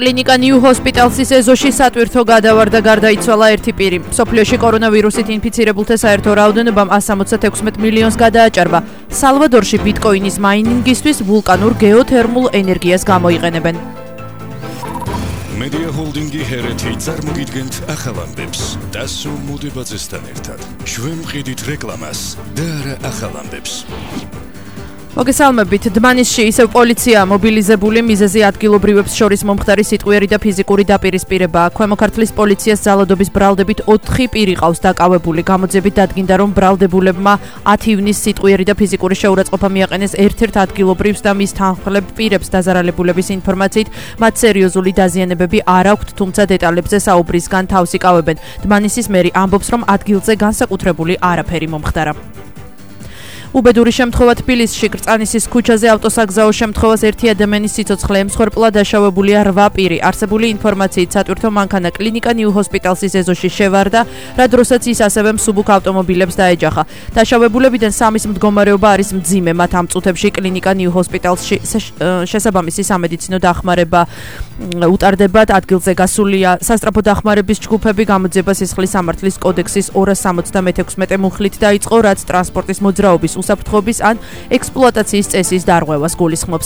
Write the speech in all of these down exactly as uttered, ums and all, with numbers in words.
კლინიკა New Hospital-ის ეზოში სატვირთო გადავარდა, გარდაიცვალა ერთი პირი. მსოფლიოში კორონავირუსით ინფიცირებულთა საერთო რაოდენობამ ას ოცდაექვსმეტ მილიონს გადააჭარბა. სალვადორში ბიტკოინის მაინინგისთვის ვულკანურ გეოთერმულ ენერგიას გამოიყენებენ. Media Holding-ი ჰერეთი წარმოგიდგენთ ახალ ამბებს. დასო მოდებაძესთან ერთად. ჩვენ ვყიდით რეკლამას და არა ახალ ამბებს. მოგესალმებით, დმანისში ისევ პოლიცია მობილიზებული, მიზეზი ადგილობრივებს შორის მომხდარი სიტყვიერი და ფიზიკური დაპირისპირებაა. ქვემო ქართლის პოლიციას ძალადობის ბრალდებით ოთხი პირი ყავს დაკავებული. გამოძიებით დადგინდა, რომ ბრალდებულებმა ათი ივნისს სიტყვიერი და ფიზიკური შეურაცხყოფა მიაყენეს ერთ-ერთ ადგილობრივს და მის თანხმლებ პირებს. დაზარალებულების ინფორმაციით, მათ სერიოზული დაზიანებები არ აქვთ, თუმცა დეტალებზე საუბრისგან თავს იკავებენ. დმანისის მერი ამბობს, რომ ადგილზე განსაკუთრებული არაფერი მომხდარა. უბედური შემთხვევა თბილისში კრწანისის ქუჩაზე ავტოსაგზაო შემთხვევას ერთი ადამიანის სიცოცხლე ემსხვერპლა, დაშავებულია რვა პირი. არსებული ინფორმაციით სატვირთო მანქანა კლინიკა New Hospital-ის ეზოში შევარდა, რა დროსაც ის ასევე მსუბუქ ავტომობილებს დაეჯახა. დაშავებულებიდან სამის მდგომარეობა არის მძიმე, მათ ამ წუთებში კლინიკა New Hospital-ში შესაბამისი სამედიცინო დახმარება უტარდებათ. ადგილზე გასულია სასწრაფო დახმარების ჯგუფები. გამოძიება სისხლის სამართლის კოდექსის ორასი სამოცდამექვსმეტე მუხლით დაიწყო, რაც ტრანსპორტის მოძრაობის უსაფრთხოების ან ექსპლუატაციის წესის დარღვევას გულისხმობს.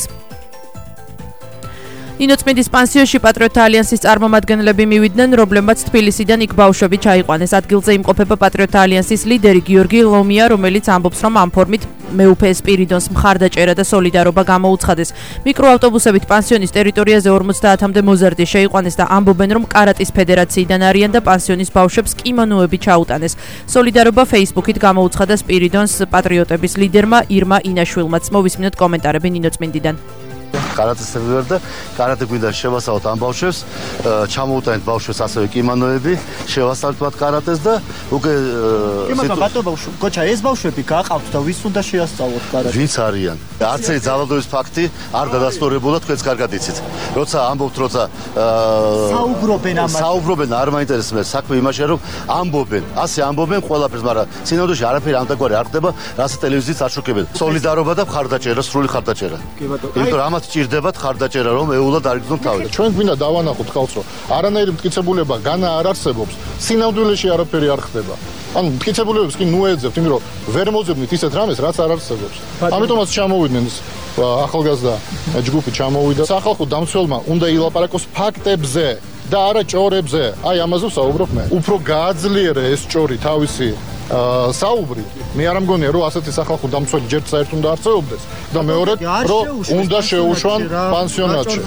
ნინოწმინდის პანსიონში პატრიოტთა ალიანსის წარმომადგენლები მივიდნენ, რომლებმაც თბილისიდან იქ ბავშვები ჩაიყვანეს. ადგილზე იმყოფება პატრიოტთა ალიანსის ლიდერი გიორგი ლომია, რომელიც ამბობს, რომ ამ ფორმით მეუფე სპირიდონს მხარდაჭერა და სოლიდარობა გამოუცხადეს. მიკროავტობუსებით პანსიონის ტერიტორიაზე ორმოცდაათამდე მოზარდი შეიყვანეს და ამბობენ, რომ კარატის ფედერაციიდან არიან და პანსიონის ბავშვებს კიმონოები ჩაუტანეს. სოლიდარობა Facebook-ით გამოუცხადა სპირიდონს პატრიოტების ლიდერმა ირმა ინაშვილმაც. მოვისმინოთ კომენტარები ნინოწმინდიდან. კარატეს ფედერაცია და კარატე გვინდა შევასწავლოთ ამ ბავშვებს, ჩამოუტანეთ ბავშვებს ასევე კიმონოები, შევასწავლეთ მათ კარატეს და უკვე კიმონო ბატო ბავშვი, გოჩა ეს ბავშვები გაყავთ და ვის უნდა შეასწავლოთ კარატეს? ვინც არიან? არც ერთი ძალადობის ფაქტი არ დადასტურებულა, თქვენც კარგად იცით. როცა ამბობთ, როცა საუბრობენ ამას. საუბრობენ, არ მაინტერესებს საქმე იმაშია, რომ ამბობენ, ასე ამბობენ ყველაფერს, მაგრამ სინამდვილეში არაფერი ამდაგვარი არ ხდება, რასაც ტელევიზიით არჩუქებენ. სოლიდარობა და მხარდაჭერა, სრული მხარდაჭერა. კი ბატონო. იმიტომ ამათ ჭირდებათ ხარდაჭერა, რომ ეულად არიგზნოთ თავი. ჩვენ გვინდა დავანახოთ ხალხს, რომ არანაირი მტკიცებულება განა არ არსებობს, სინამდვილეში არაფერი არ ხდება. ანუ მტკიცებულებებს კი ნუ ეძებთ, იმიტომ რომ ვერ მოძებნით ისეთ რამეს, რაც არ არსებობს. ამიტომაც ჩამოვიდნენ ახალგაზრდა ჯგუფი ჩამოვიდა. სახალხო დამცველმა უნდა ილაპარაკოს ფაქტებზე და არა ჭორებზე. აი ამაზე ვსაუბრობ მე. უფრო გააძლიერე ეს ჭორი თავისი საუბრი. მე არ მგონია, რომ ასეთი სახალხო დამცველი ჯერ საერთოდ უნდა არსებობდეს და მეორედ, რომ უნდა შეუშვან პანსიონატში.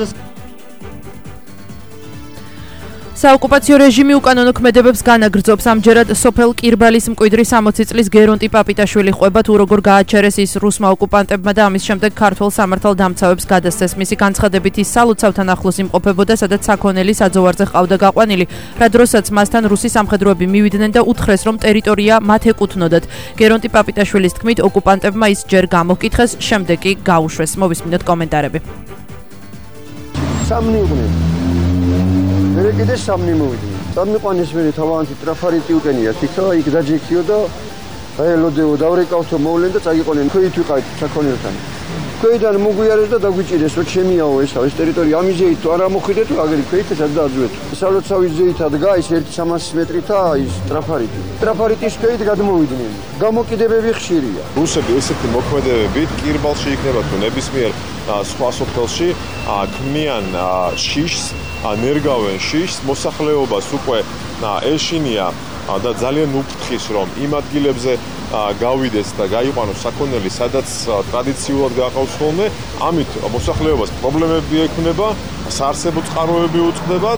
საოკუპაციო რეჟიმი უკანონო ქმედებებს განაგრძობს. ამჯერად სოფელ კირბალის მკვიდრი სამოცი წლის გერონტი პაპიტაშვილი ყვება, თუ როგორ გააჩერეს ის რუსმა ოკუპანტებმა და ამის შემდეგ ქართველ სამართალდამცავებს გადასცეს. მისი განცხადებით ის სალოცავთან ახლოს იმყოფებოდა, სადაც საქონელი საძოვარზე ჰყავდა გაყვანილი, რა დროსაც მასთან რუსი სამხედროები მივიდნენ და უთხრეს, რომ ტერიტორია მათ ეკუთვნოდათ. გერონტი პაპიტაშვილის თქმით, ოკუპანტებმა ის ჯერ გამოკითხეს, შემდეგ კი გაუშვეს. მოვისმინოთ კომენტარები. სამნი იყვნენ. მე კიდე სამნი მოვიდნენ. სამნიყვანის მე თავიანთი ტრაფარიტი უკენია, თიქა იქ დაჯექიო და აი ელოდეო დავრეკავთო მოვლენ და წაგიყვნენ. ქვით ვიყავით საქონელთან. ქვიდან მოგვიარეს და დაგვიჭირეს, რომ ჩემიაო ესა, ეს ტერიტორია ამიზეით თუ არ ამოხვიდეთ, თუ აგერი ქვით ესაც დააძვეთ. სალოცავის ზეითა დგა ის ერთი სამასი მეტრითა ის ტრაფარიტი. ტრაფარიტის ქვით გადმოვიდნენ. გამოკიდებები ხშირია. რუსები ესეთი მოქმედებებით კირბალში იქნება თუ ნებისმიერ სხვა სოფელში ქმნიან შიშს, ნერგავენ შიშს, მოსახლეობას უკვე ეშინია და ძალიან უფრთხის, რომ იმ ადგილებზე გავიდეს და გაიყვანოს საქონელი, სადაც ტრადიციულად გაყავს ხოლმე, ამით მოსახლეობას პრობლემები ექნება, საარსებო წყაროები უწყდება.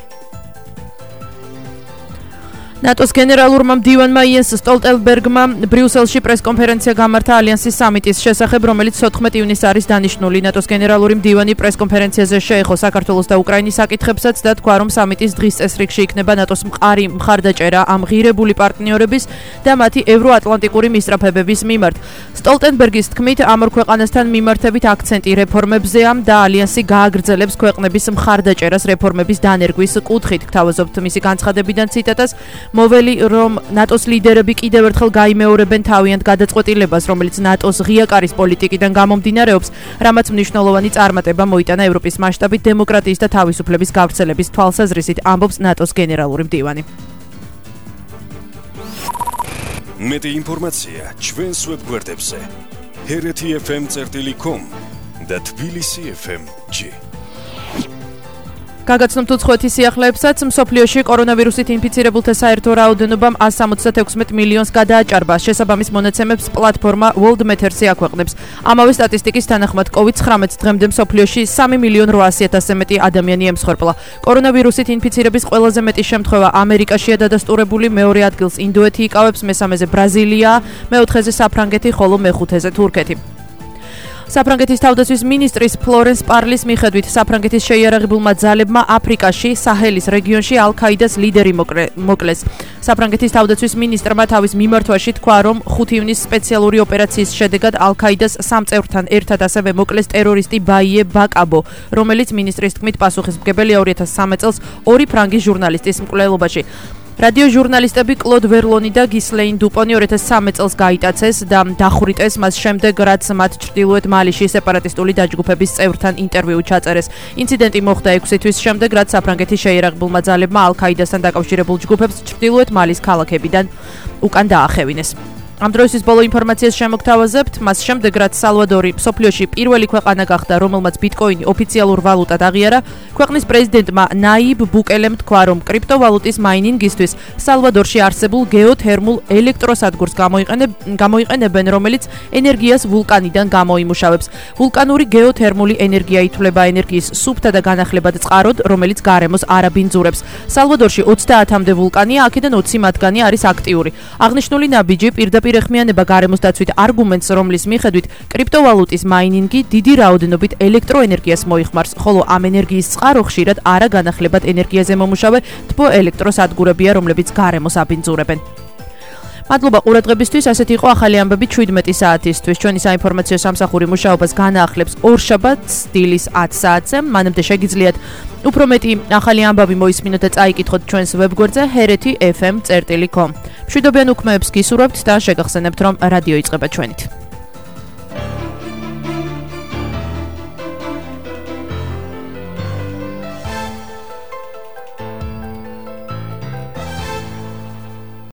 ნატოს გენერალურმა მდივანმა იენს სტოლტენბერგმა ბრიუსელში პრესკონფერენცია გამართა ალიანსის სამიტის შესახებ, რომელიც ოთხმეტი ივნისს არის დანიშნული. ნატოს გენერალური მდივანი პრესკონფერენციაზე შეეხო საქართველოს და უკრაინის საკითხებსაც და თქვა, რომ სამიტის დღის წესრიგში იქნება ნატოს მყარი მხარდაჭერა ამ ღირებული პარტნიორების და მათი ევროატლანტიკური მისწრაფებების მიმართ. სტოლტენბერგის თქმით, ამ ორ ქვეყანასთან მიმართებით აქცენტი რეფორმებზეა და ალიანსი გააგრძელებს ქვეყნების მხარდაჭერას რეფორმების დანერგვის კუთხით. გთავაზობთ მისი განცხადებიდან ციტატას. მოველი რომ ნატოს ლიდერები კიდევ ერთხელ გაიმეორებენ თავიანთ გადაწყვეტილებას, რომელიც ნატოს ღია კარის პოლიტიკიდან გამომდინარეობს, რამაც მნიშვნელოვანი წარმატება მოიტანა ევროპის მასშტაბით დემოკრატიის და თავისუფლების გავრცელების თვალსაზრისით, ამბობს ნატოს გენერალური მდივანი. მეტი ინფორმაცია ჩვენს ვებგვერდებზე ჰერეთი ეფ ემ წერტილი კომ და თბილისი ეფ ემ ჯი. გაგაცნობთ უცხოეთის სიახლეებსაც, მსოფლიოში კორონავირუსით ინფიცირებულთა საერთო რაოდენობამ ას სამოცდაექვსმეტ მილიონს გადააჭარბა. შესაბამის მონაცემებს პლატფორმა World Matters-ი აქვეყნებს. ამავე სტატისტიკის თანახმად კოვიდ ცხრამეტს დღემდე მსოფლიოში სამი მილიონ ოთხასი ათასზე მეტი ადამიანი ემსხვერპლა. კორონავირუსით ინფიცირების ყველაზე მეტი შემთხვევა ამერიკაშია დადასტურებული, მეორე ადგილს ინდოეთი იკავებს, მესამეზე ბრაზილია, მეოთხეზე საფრანგეთი, ხოლო მეხუთეზე თურქეთი. საფრანგეთის თავდაცვის მინისტრის ფლორენს პარლის მიხედვით, საფრანგეთის შეიარაღებულმა ძალებმა აფრიკაში, საჰელის რეგიონში ალ-ქაიდას ლიდერი მოკლეს. საფრანგეთის თავდაცვის მინისტრმა თავის მიმართვაში თქვა, რომ ხუთი ივნისის სპეციალური ოპერაციის შედეგად ალ-ქაიდას სამ წევრთან ერთად ასევე მოკლეს ტერორისტი ბაიე ბაკაბო, რომელიც მინისტრის თქმით პასუხისმგებელია ორი ათას სამი წელს ორი ფრანგის ჟურნალისტის მკვლელობაში. რადიო ჟურნალისტები კლოდ ვერლონი და გისლეინ დუპონი ორი ათას სამი წელს გაიტაცეს და დახვრიტეს მას შემდეგ, რაც მათ ჩრდილოეთ მალიში სეპარატისტული დაჯგუფების წევრთან ინტერვიუ ჩაწერეს. ინციდენტი მოხდა ექვსი თვის შემდეგ, რაც საფრანგეთის შეიარაღებულმა ძალებმა ალ-ქაიდასთან დაკავშირებულ ჯგუფებს ჩრდილოეთ მალის ქალაქებიდან უკან დაახევინეს. ამ დროისთვის ბოლო ინფორმაციას შემოგთავაზებთ, მას შემდეგ, რაც სალვადორი მსოფლიოში პირველი ქვეყანა გახდა, რომელმაც ბიტკოინი ოფიციალურ ვალუტად აღიარა, ქვეყნის პრეზიდენტმა ნაიბ ბუკელემ თქვა, რომ კრიპტოვალუტის მაინინგისთვის სალვადორში არსებულ გეოთერმულ ელექტროსადგურს გამოიყენებენ, რომელიც ენერგიას ვულკანიდან გამოიმუშავებს. ვულკანური გეოთერმული ენერგია ითვლება ენერგიის სუფთა და განახლებად წყაროდ, რომელიც გარემოს არ აბინძურებს. სალვადორში ოცდაათამდე ვულკანია, აქედან ოცი მათგანი არის აქტიური. აღნიშნული ნაბიჯი პირდაპირ ეხმიანება გარემოს დაცვით არგუმენტს, რომლის მიხედვით კრიპტოვალუტის მაინინგი დიდი რაოდენობით ელექტროენერგიას მოიხმარს, ხოლო ამ ენერგიის წყარო ხშირად არა განახლებად ენერგიაზე მომუშავე თბო ელექტროსადგურებია, რომლებიც გარემოს აბინძურებენ. მადლობა ყურადღებისთვის, ასეთი იყო ახალი ამბები შვიდმეტი საათისთვის. ჩვენი საინფორმაციო სამსახური მუშაობას განაახლებს ორშაბათს დილის ათ საათზე. მანამდე შეგიძლიათ უფრო მეტი ახალი ამბავი მოისმინოთ და წაიკითხოთ ჩვენს ვებგვერდზე ჰერეთი ეფ ემ წერტილი კომ. მშვიდობიან უქმეებს გისურვებთ და შეგახსენებთ, რომ რადიო იწყება ჩვენით.